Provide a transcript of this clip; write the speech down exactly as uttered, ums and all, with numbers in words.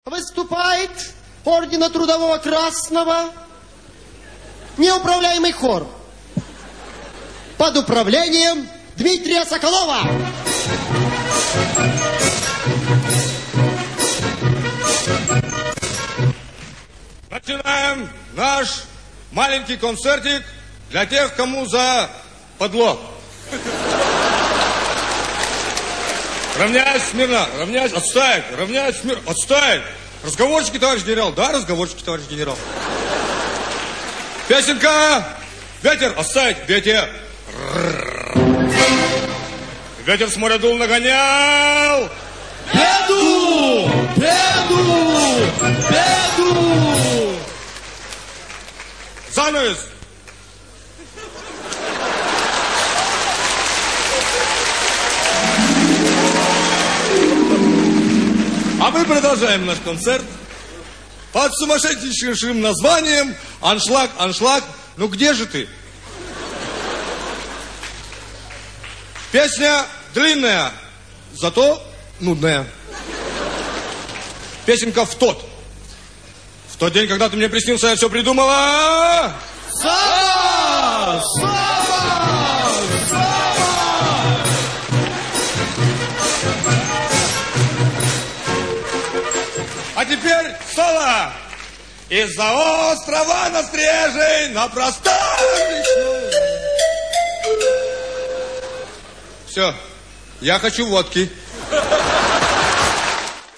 Выступает Ордена Трудового Красного неуправляемый хор под управлением Дмитрия Соколова. Начинаем наш маленький концертик для тех, кому за подлог. Равняйся смирно, равняйся, отставить, равняйся смирно, отставить. Разговорчики, товарищ генерал, да, разговорчики, товарищ генерал. Песенка, ветер, отставить, ветер. Ветер с моря дул, нагонял. Беду! Беду! Беду! Занавес. А мы продолжаем наш концерт под сумасшедшим названием «Аншлаг, аншлаг». Ну где же ты? Песня длинная, зато нудная. Песенка «В тот». В тот день, когда ты мне приснился, я все придумала. Сава! Сава! Сава! А теперь соло. Из-за острова на стрежей, на простор речной. Все, я хочу водки.